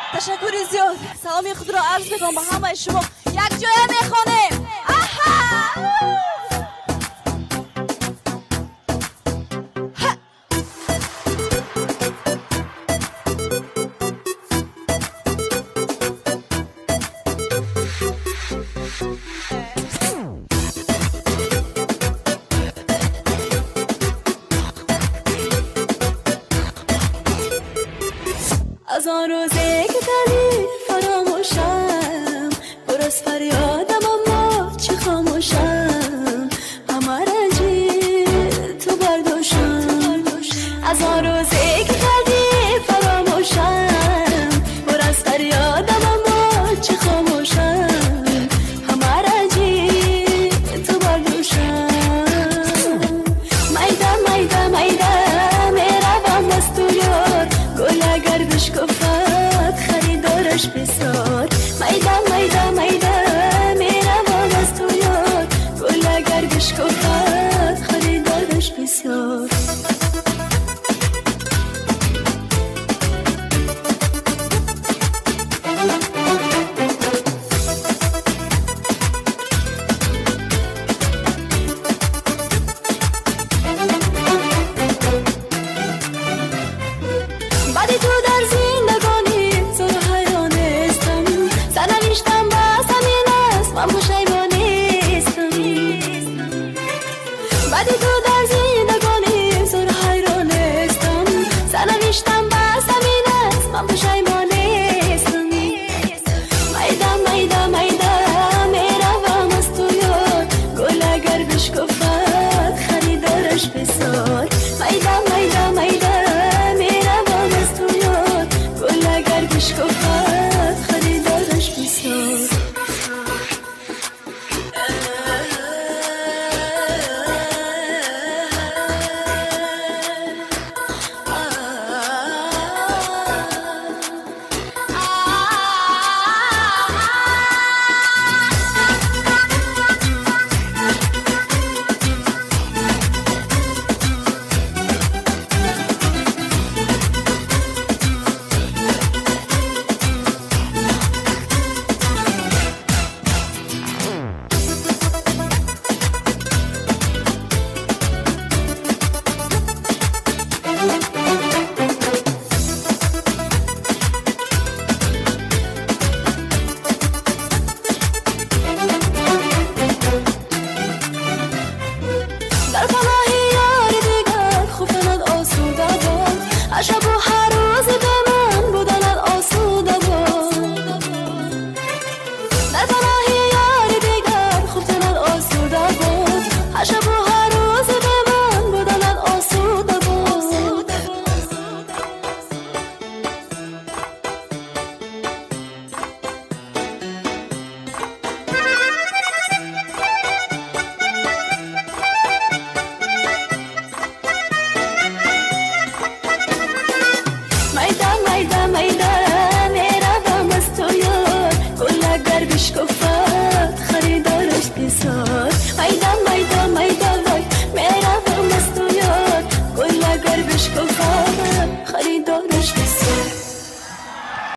تشکر زیاد. سلامی خود را عرض میکنم به همه شما. یک جای میخوانیم. از آن روزی که دلی فراموشم، پر از فریادم اما چه خاموشم، همه رنجی تو برداشتم. از آن روزی که دلی فراموشم، پر از فریادم اما چه خاموشم، همه رنجی تو برداشتم. میده میده میده میروم از تو یار، گل اگر بشکفت خریدارش بسیار. میده میده میده میروم از تو یار، گل اگر بشکفت خریدارش بسیار. بعد تو در